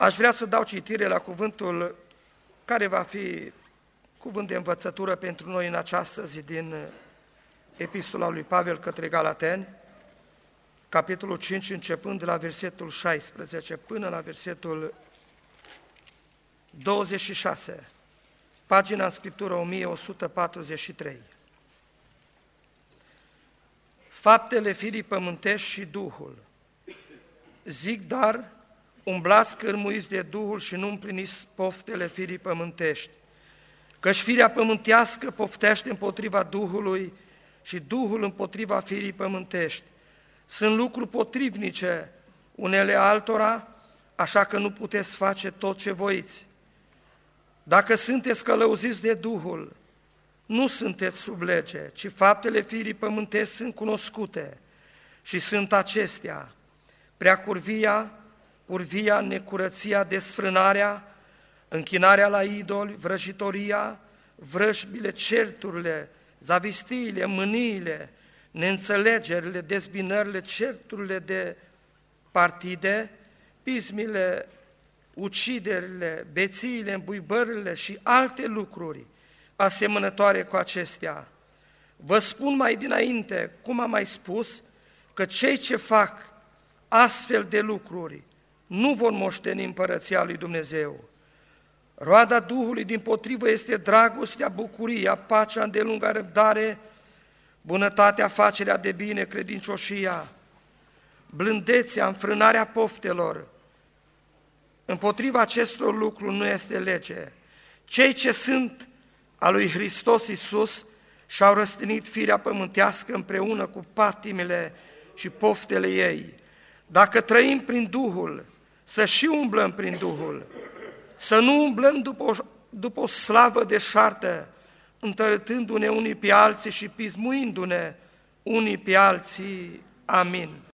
Aș vrea să dau citire la cuvântul care va fi cuvânt de învățătură pentru noi în această zi din Epistola lui Pavel către Galateni, capitolul 5, începând de la versetul 16 până la versetul 26, pagina în Scriptură 1143. Faptele firii pământești și Duhul. Zic dar, umblați cârmuiți de Duhul și nu împliniți poftele firii pământești, căci firea pământească poftește împotriva Duhului și Duhul împotriva firii pământești. Sunt lucruri potrivnice unele altora, așa că nu puteți face tot ce voiți. Dacă sunteți călăuziți de Duhul, nu sunteți sub lege, ci faptele firii pământești sunt cunoscute și sunt acestea: preacurvia, curvia, necurăția, desfrânarea, închinarea la idoli, vrăjitoria, vrăjbile, certurile, zavistiile, mâniile, neînțelegerile, dezbinările, certurile de partide, pismile, uciderile, bețiile, îmbuibările și alte lucruri asemănătoare cu acestea. Vă spun mai dinainte, cum am mai spus, că cei ce fac astfel de lucruri nu vor moșteni împărăția lui Dumnezeu. Roada Duhului dimpotrivă este dragostea, bucuria, pacea, îndelunga răbdare, bunătatea, facerea de bine, credincioșia, blândețea, înfrânarea poftelor. Împotriva acestor lucruri nu este lege. Cei ce sunt a lui Hristos Iisus și-au răstinit firea pământească împreună cu patimile și poftele ei. Dacă trăim prin Duhul, să și umblăm prin Duhul, să nu umblăm după o slavă deșartă, întărâtându-ne unii pe alții și pismuindu-ne unii pe alții. Amin.